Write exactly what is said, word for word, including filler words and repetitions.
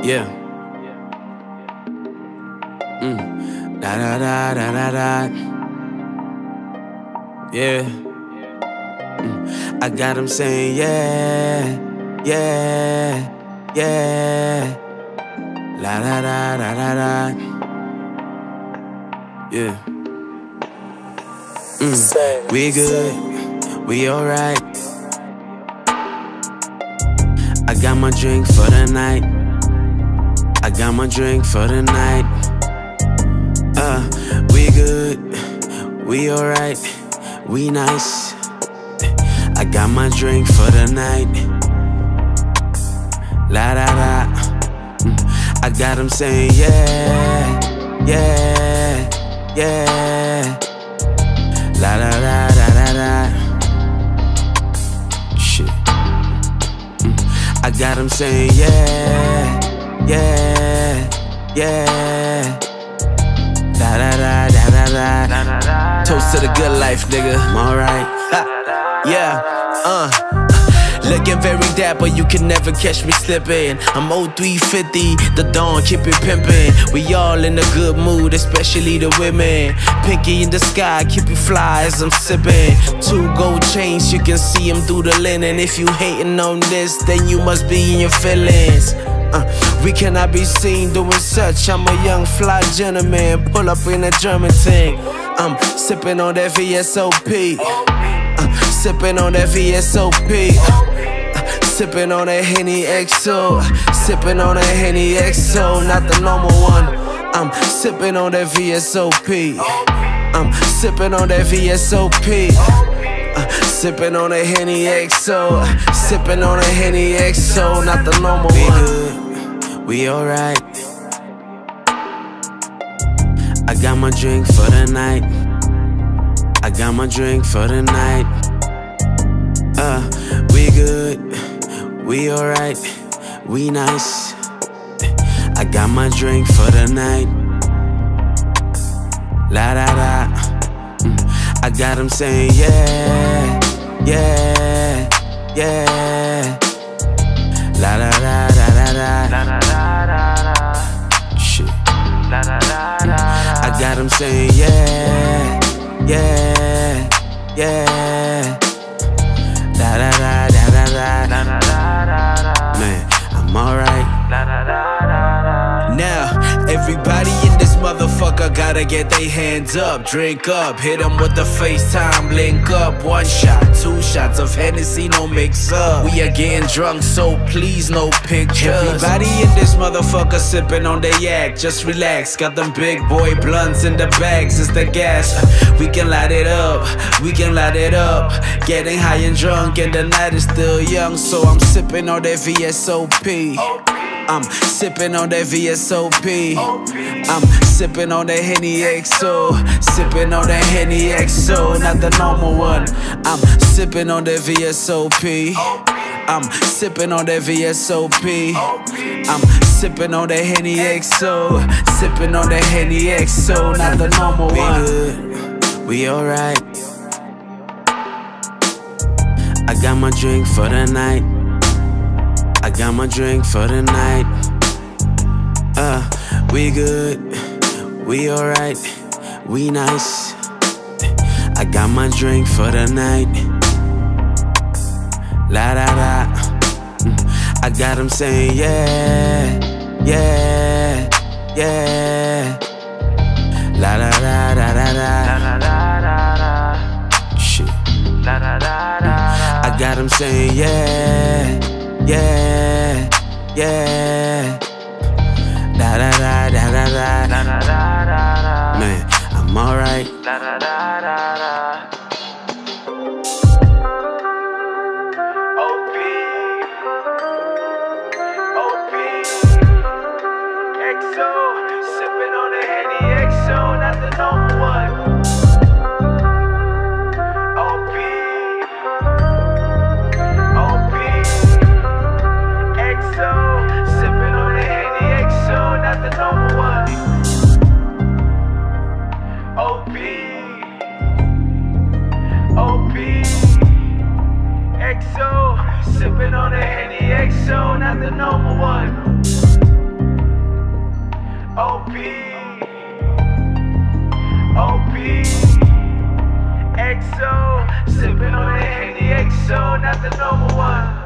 Yeah. Mm. Da da da da da da. Yeah. Mm. I got him saying yeah, yeah, yeah. La da da da da da. Yeah. Mm. We good, we alright. I got my drink for the night. I got my drink for the night. Uh, we good, we alright, we nice. I got my drink for the night. La da da. Mm. I got him saying yeah, yeah, yeah. La da da da da da. Shit. Mm. I got him saying yeah, yeah, yeah. Da da da da da da. Toast to the good life, nigga. I'm alright. Yeah, uh. Looking very dapper, you can never catch me slipping. I'm oh three fifty, the dawn, keep it pimpin'. We all in a good mood, especially the women. Pinky in the sky, keep you fly as I'm sippin'. Two gold chains, you can see them through the linen. If you hating on this, then you must be in your feelings. Uh, we cannot be seen doing such. I'm a young fly gentleman, pull up in a German tank. I'm sipping on that V S O P. Uh, sipping on that V S O P. Uh, sipping on that Henny X O. Sipping on that Henny X O, not the normal one. I'm sipping on that V S O P. I'm sipping on that V S O P. Uh, sipping on that Henny X O. Sipping on that Henny X O, not the normal we one. Good, we alright. I got my drink for the night. I got my drink for the night. Uh, we good, we alright, we nice. I got my drink for the night. La da da. Mm. I got him saying yeah, yeah, yeah. La da da da da da. Shit. I got him saying yeah, yeah, yeah. Da da da da da da. Man, I'm alright. Now, everybody in this motherfucker gotta get their hands up, drink up, hit them with the FaceTime, link up. One shot, two shots of Hennessy, no mix up. We are getting drunk, so please no pictures. Everybody in this motherfucker sipping on their yak, just relax. Got them big boy blunts in the bags, it's the gas. We can light it up, we can light it up. Getting high and drunk and the night is still young, so I'm sipping on that V S O P. I'm sipping on that V S O P. I'm sipping on that Henny X O. Sipping on that Henny X O, not the normal one. I'm sipping on that V S O P. I'm sipping on that V S O P. I'm sipping on that Henny X O. Sipping on that Henny X O, not the normal we one. Good, we alright. I got my drink for the night. I got my drink for the night. Uh, we good, we alright, we nice. I got my drink for the night. La da da. Mm. I got him saying yeah, yeah, yeah. La da da da da da. Shit. I got him saying yeah, yeah, yeah. Da da da da da da. Man, I'm alright. O P, O P, X O, sipping on the Henny X O, not the normal one. O P, O P, X O, sipping on the Henny X O, not the normal one. O P. P, O P, X O, sipping on the Henny X O, not the normal one.